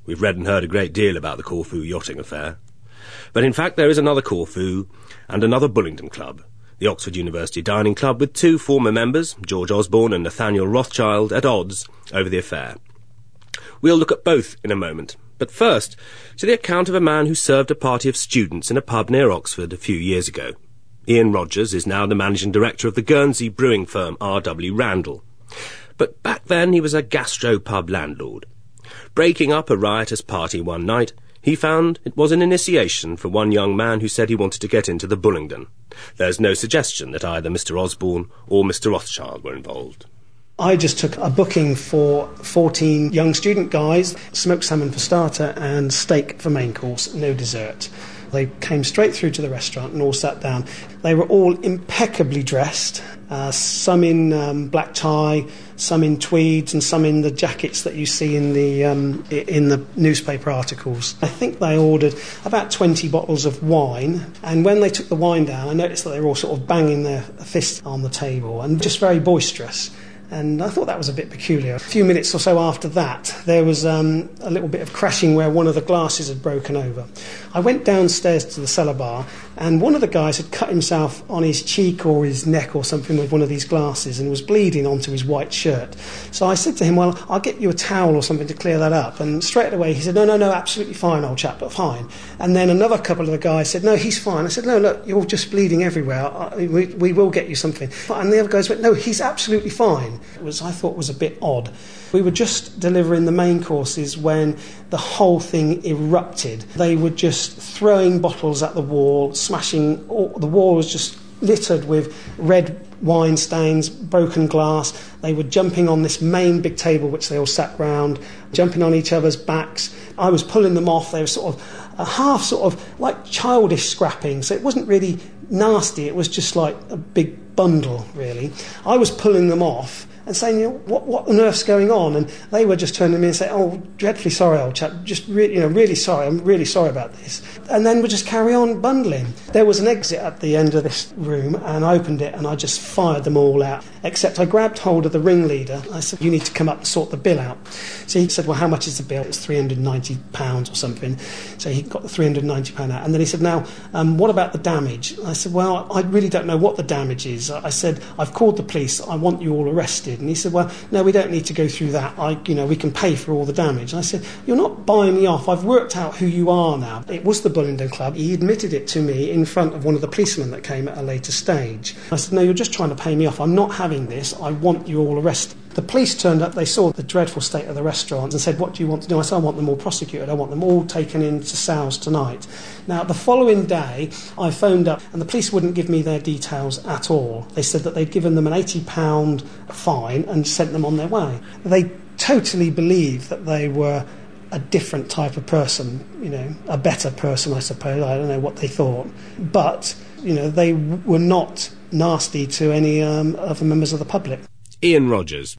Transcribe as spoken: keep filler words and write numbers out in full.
We've read and heard a great deal about the Corfu yachting affair. But in fact there is another Corfu and another Bullingdon Club, the Oxford University Dining Club, with two former members, George Osborne and Nathaniel Rothschild, at odds over the affair. We'll look at both in a moment, but first to the account of a man who served a party of students in a pub near Oxford a few years ago. Ian Rogers is now the managing director of the Guernsey brewing firm R W Randall. But back then he was a gastro-pub landlord. Breaking up a riotous party one night, he found it was an initiation for one young man who said he wanted to get into the Bullingdon. There's no suggestion that either Mister Osborne or Mister Rothschild were involved. I just took a booking for fourteen young student guys, smoked salmon for starter and steak for main course, no dessert. They came straight through to the restaurant and all sat down. They were all impeccably dressed, uh, some in um, black tie, some in tweeds and some in the jackets that you see in the um, in the newspaper articles. I think they ordered about twenty bottles of wine, and when they took the wine down, I noticed that they were all sort of banging their fists on the table and just very boisterous. And I thought that was a bit peculiar. A few minutes or so after that, there was um, a little bit of crashing where one of the glasses had broken over. I went downstairs to the cellar bar, and one of the guys had cut himself on his cheek or his neck or something with one of these glasses and was bleeding onto his white shirt. So I said to him, well, I'll get you a towel or something to clear that up. And straight away he said, no, no, no, absolutely fine, old chap, but fine. And then another couple of the guys said, no, he's fine. I said, no, look, you're just bleeding everywhere. We, we will get you something. And the other guys went, no, he's absolutely fine. It was, I thought, was a bit odd. We were just delivering the main courses when the whole thing erupted. They were just throwing bottles at the wall, smashing. All, the wall was just littered with red wine stains, broken glass. They were jumping on this main big table which they all sat round, jumping on each other's backs. I was pulling them off. They were sort of a half sort of like childish scrapping, so it wasn't really nasty. It was just like a big bundle, really. I was pulling them off and saying, you know, what, what on earth's going on? And they were just turning to me and saying, oh, dreadfully sorry, old chap, just really, you know, really sorry, I'm really sorry about this. And then we'd just carry on bundling. There was an exit at the end of this room, and I opened it, and I just fired them all out, except I grabbed hold of the ringleader. I said, you need to come up and sort the bill out. So he said, well, how much is the bill? It was three hundred ninety pounds or something. So he got the three hundred ninety pounds out. And then he said, now, um, what about the damage? I said, well, I really don't know what the damage is. I said, I've called the police, I want you all arrested. And he said, well, no, we don't need to go through that. I, you know, we can pay for all the damage. And I said, you're not buying me off. I've worked out who you are now. It was the Bullingdon Club. He admitted it to me in front of one of the policemen that came at a later stage. I said, no, you're just trying to pay me off. I'm not having this. I want you all arrested. The police turned up, they saw the dreadful state of the restaurant and said, what do you want to do? I said, I want them all prosecuted. I want them all taken into cells tonight. Now, the following day, I phoned up and the police wouldn't give me their details at all. They said that they'd given them an eighty pounds fine and sent them on their way. They totally believed that they were a different type of person, you know, a better person, I suppose. I don't know what they thought. But, you know, they were not nasty to any um, other members of the public. Ian Rogers.